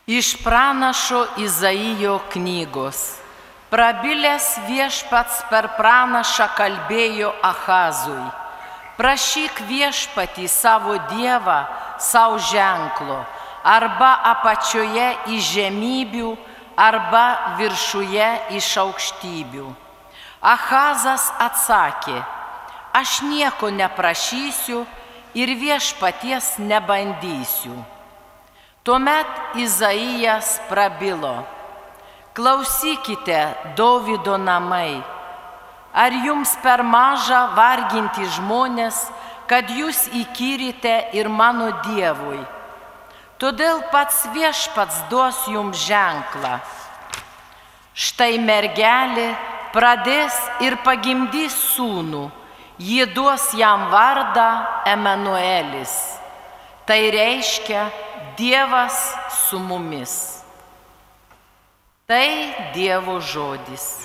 Iš pranašo Izaijo knygos. Prabilęs viešpats per pranašą kalbėjo Ahazui: prašyk viešpatį savo dievą savo ženklo, arba apačioje iš žemybių, arba viršuje iš aukštybių. Ahazas atsakė: aš nieko neprašysiu ir viešpaties nebandysiu. Tuomet Izaijas prabilo: klausykite, Dovydo namai, ar jums per maža varginti žmonės, kad jūs įkyrite ir mano Dievui? Todėl pats viešpats duos jums ženklą. Štai mergelė pradės ir pagimdys sūnų, ji duos jam vardą Emanuelis. Tai reiškia Dievas su mumis. Tai Dievo žodis.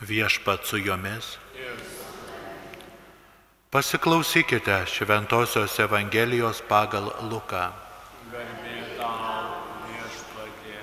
Viešpat su jomis. Pasiklausykite Šventosios Evangelijos pagal Luką. Garbė tau, Viešpatie.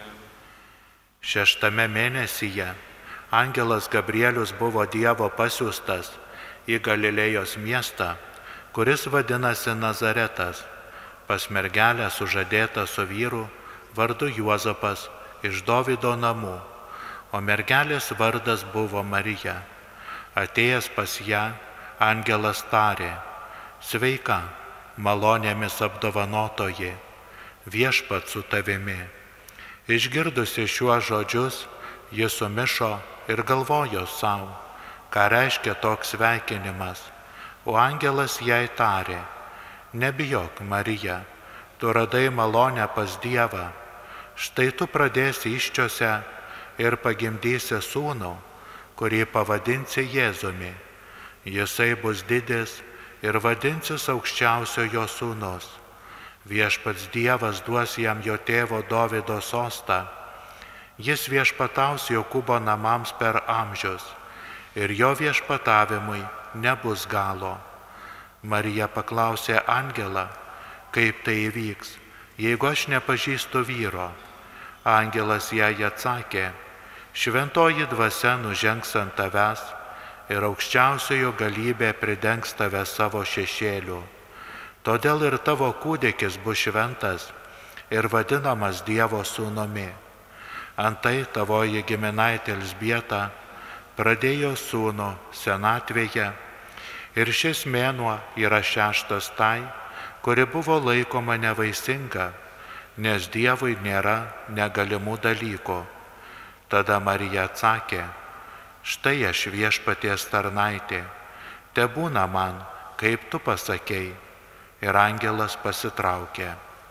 6 mėnesyje angelas Gabrielius buvo Dievo pasiųstas į Galilėjos miestą, kuris vadinasi Nazaretas, pas mergelę sužadėtą su vyru vardu Juozapas iš Dovydo namų, o mergelės vardas buvo Marija. Atėjęs pas ją, angelas tarė: Sveika, malonėmis apdovanotoji, Viešpat su tavimi. Išgirdusi šiuos žodžius, ji sumišo ir galvojo savo, ką reiškia toks sveikinimas. O angelas jai tarė: Nebijok, Marija, tu radai malonę pas Dievą. Štai tu pradėsi įsčiose ir pagimdysi sūnų, kurį pavadinsi Jėzumi. Jisai bus didis ir vadinsis Aukščiausiojo sūnus. Viešpats Dievas duos jam jo tėvo Dovydo sostą. Jis viešpataus Jokūbo namams per amžius ir jo viešpatavimui nebus galo. Marija paklausė angelą: Kaip tai įvyks, jeigu aš nepažįstu vyro? Angelas jai atsakė: Šventoji dvasia nužengs ant tavęs ir Aukščiausiojo galybė pridengs tave savo šešėliu. Todėl ir tavo kūdikis bus šventas ir vadinamas Dievo sūnumi. Antai tavoji giminaitė Elzbieta pradėjo sūnų senatvėje ir šis mėnuo yra 6 tai, kuri buvo laikoma nevaisinga, nes Dievui nėra negalimų dalykų. Tada Marija atsakė: Štai aš Viešpaties tarnaitė, tebūna man, kaip tu pasakei. Ir angelas pasitraukė.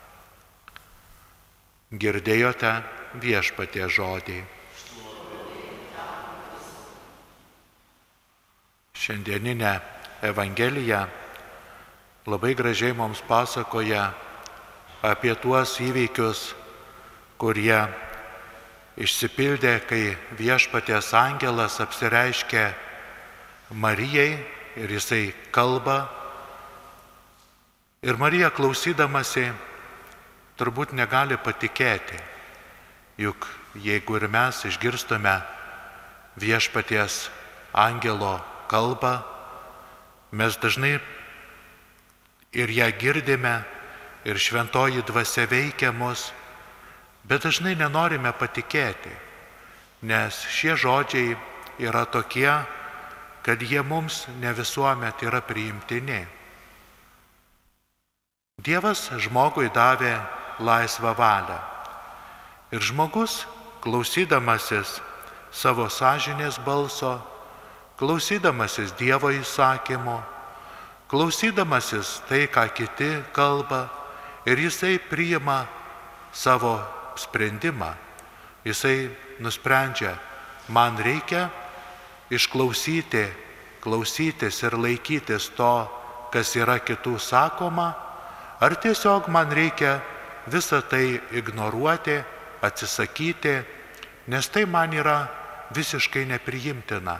Girdėjote Viešpaties žodį. Šiandieninė Evangelija labai gražiai mums pasakoja apie tuos įvykius, kurie išsipildė, kai Viešpaties angelas apsireiškė Marijai ir jisai kalba. Ir Marija klausydamasi turbūt negali patikėti, juk jeigu ir mes išgirstume Viešpaties angelo kalbą, mes dažnai ir ją girdime, ir šventoji dvasia veikia mus, bet dažnai nenorime patikėti, nes šie žodžiai yra tokie, kad jie mums ne visuomet yra priimtini. Dievas žmogui davė laisvą valią ir žmogus, klausydamasis savo sąžinės balso, klausydamasis Dievo įsakymo, klausydamasis tai, ką kiti kalba, ir jisai priima savo sprendimą. Jisai nusprendžia: man reikia klausytis ir laikytis to, kas yra kitų sakoma, ar tiesiog man reikia visą tai ignoruoti, atsisakyti, nes tai man yra visiškai nepriimtina.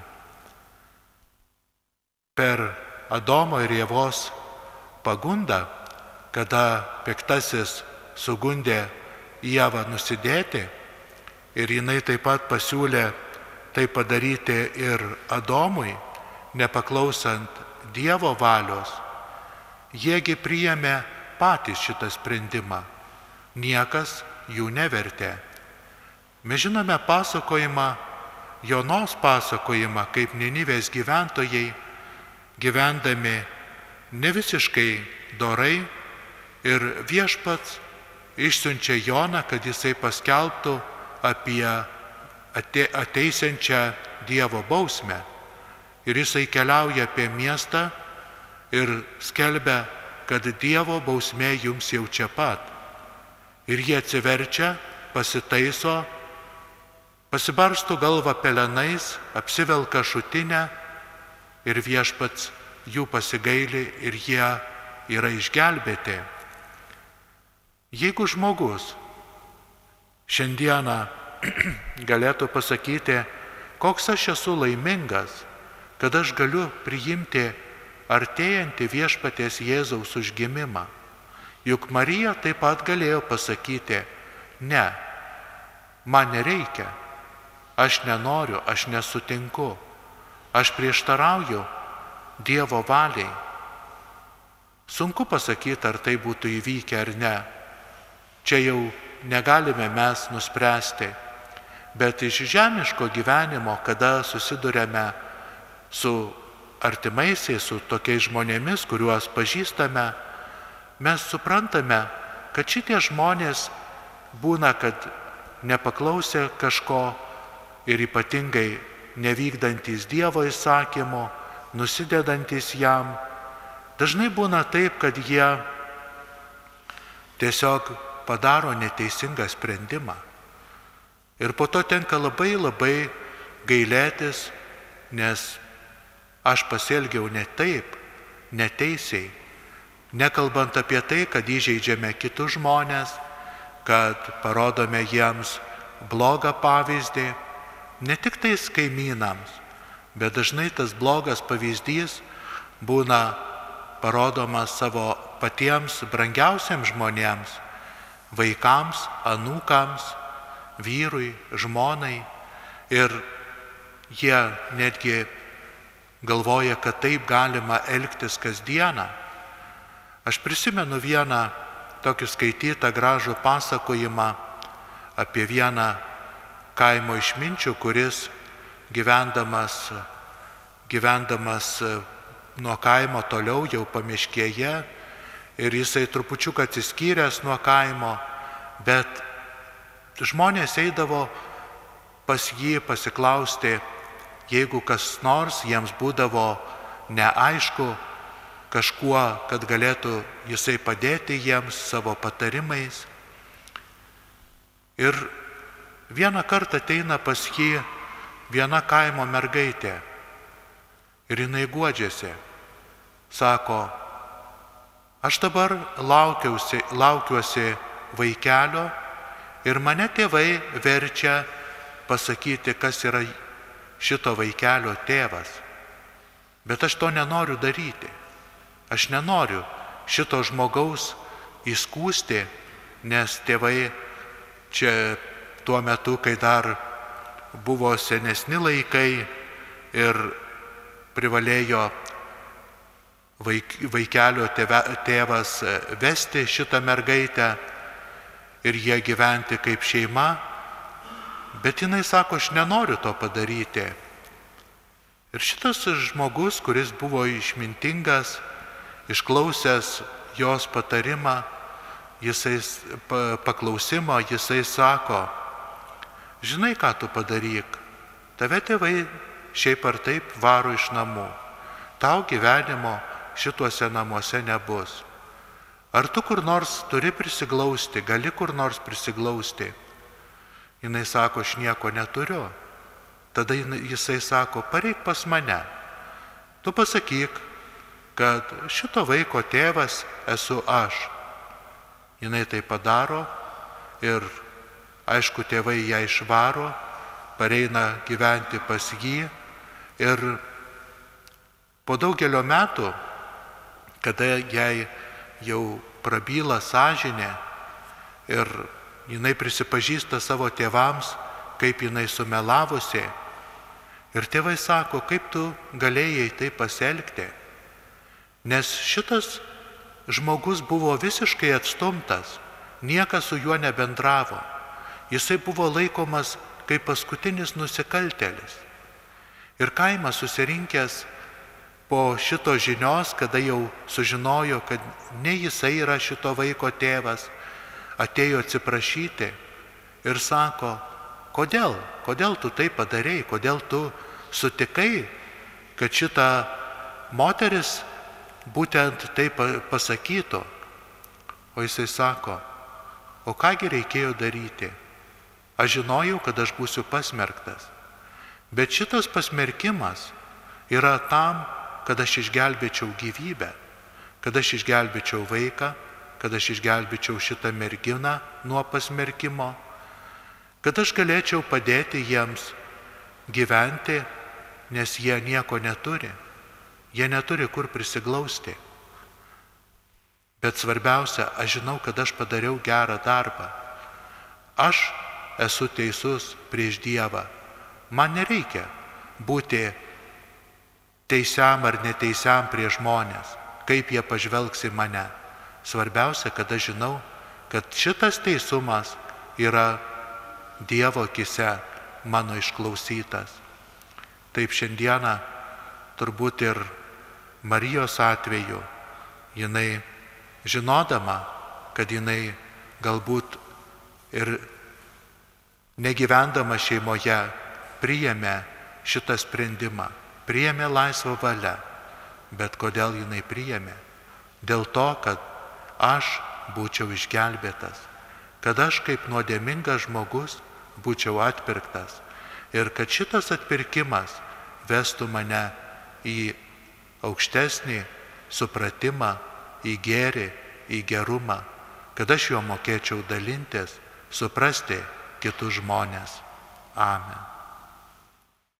Per Adomo ir Ievos pagundą, kada piktasis sugundė Ievą nusidėti ir jinai taip pat pasiūlė tai padaryti ir Adomui, nepaklausant Dievo valios, jiegi priėmė patys šitą sprendimą. Niekas jų nevertė. Mes žinome pasakojimą, Jonos pasakojimą, kaip Ninivės gyventojai, gyvendami ne visiškai dorai, ir Viešpats išsiunčia Joną, kad jisai paskelbtų apie ateisiančią Dievo bausmę. Ir jisai keliauja apie miestą ir skelbia, kad Dievo bausmė jums jau čia pat. Ir jie atsiverčia, pasitaiso, pasibarstų galvą pelenais, apsivelka šutinę ir Viešpats jų pasigaili ir jie yra išgelbėti. Jeigu žmogus šiandieną galėtų pasakyti, koks aš esu laimingas, kad aš galiu priimti artėjantį viešpaties Jėzaus užgimimą. Juk Marija taip pat galėjo pasakyti, ne, man nereikia, aš nenoriu, aš nesutinku, aš prieštarauju Dievo valiai. Sunku pasakyti, ar tai būtų įvykę ar ne. Čia jau negalime mes nuspręsti, bet iš žemiško gyvenimo, kada susidurėme su artimaisiais, su tokiais žmonėmis, kuriuos pažįstame, mes suprantame, kad šitie žmonės būna, kad nepaklausė kažko ir ypatingai nevykdantys Dievo įsakymo, nusidedantys jam. Dažnai būna taip, kad jie tiesiog padaro neteisingą sprendimą. Ir po to tenka labai gailėtis, nes aš pasielgiau ne taip, neteisiai, nekalbant apie tai, kad įžeidžiame kitus žmonės, kad parodome jiems blogą pavyzdį, ne tik tais kaimynams, bet dažnai tas blogas pavyzdys būna parodomas savo patiems brangiausiams žmonėms, vaikams, anūkams, vyrui, žmonai, ir jie netgi galvoja, kad taip galima elgtis kasdieną. Aš prisimenu vieną tokį skaitytą gražų pasakojimą apie vieną kaimo išminčių, kuris gyvendamas nuo kaimo toliau jau pamiškėje, ir jisai trupučiuką atsiskyręs nuo kaimo, bet žmonės eidavo pas jį pasiklausti, jeigu kas nors jiems būdavo neaišku kažkuo, kad galėtų jisai padėti jiems savo patarimais. Ir vieną kartą ateina pas jį viena kaimo mergaitė ir jinai guodžiasi. Sako, aš dabar laukiuosi vaikelio ir mane tėvai verčia pasakyti, kas yra šito vaikelio tėvas. Bet aš to nenoriu daryti. Aš nenoriu šito žmogaus įskųsti, nes tėvai čia tuo metu, kai dar buvo senesni laikai ir privalėjo vaikelio tėvas vesti šitą mergaitę ir jie gyventi kaip šeima, bet jinai sako, aš nenoriu to padaryti. Ir šitas žmogus, kuris buvo išmintingas, išklausęs jos patarimą, paklausimą, jisai sako, žinai, ką tu padaryk, tave tėvai šiaip ar taip varo iš namų, tau gyvenimo šituose namuose nebus. Ar tu kur nors turi prisiglausti, gali kur nors prisiglausti? Jinai sako, aš nieko neturiu. Tada jisai sako, pareik pas mane. Tu pasakyk, kad šito vaiko tėvas esu aš. Jinai tai padaro ir, aišku, tėvai ją išvaro, pareina gyventi pas jį ir po daugelio metų, kada jai jau prabyla sąžinė ir jinai prisipažįsta savo tėvams, kaip jinai sumelavusi. Ir tėvai sako, kaip tu galėjai tai pasielgti, nes šitas žmogus buvo visiškai atstumtas, niekas su juo nebendravo, jisai buvo laikomas kaip paskutinis nusikaltėlis. Ir kaimas susirinkęs po šito žinios, kada jau sužinojo, kad ne jisai yra šito vaiko tėvas, atėjo atsiprašyti ir sako, kodėl tu tai padarei, kodėl tu sutikai, kad šita moteris būtent tai pasakytų. O jisai sako, o kągi reikėjo daryti? Aš žinojau, kad aš būsiu pasmerktas, bet šitas pasmerkimas yra tam, kad aš išgelbėčiau gyvybę, kad aš išgelbėčiau vaiką, kad aš išgelbėčiau šitą merginą nuo pasmerkimo, kad aš galėčiau padėti jiems gyventi, nes jie nieko neturi. Jie neturi kur prisiglausti. Bet svarbiausia, aš žinau, kad aš padariau gerą darbą. Aš esu teisus prieš Dievą. Man nereikia būti teisiam ar neteisiam prieš žmonės, kaip jie pažvelgs į mane. Svarbiausia, kad aš žinau, kad šitas teisumas yra Dievo akise mano išklausytas. Taip šiandieną turbūt ir Marijos atveju, jinai žinodama, kad jinai galbūt ir negyvendama šeimoje priėmė šitą sprendimą, priėmė laisvą valią. Bet kodėl jinai priėmė? Dėl to, kad aš būčiau išgelbėtas, kad aš kaip nuodėmingas žmogus būčiau atpirktas ir kad šitas atpirkimas vestų mane į aukštesnį supratimą, į gėrį, į gerumą, kad aš juo mokėčiau dalintis, suprasti kitus žmonės. Amen.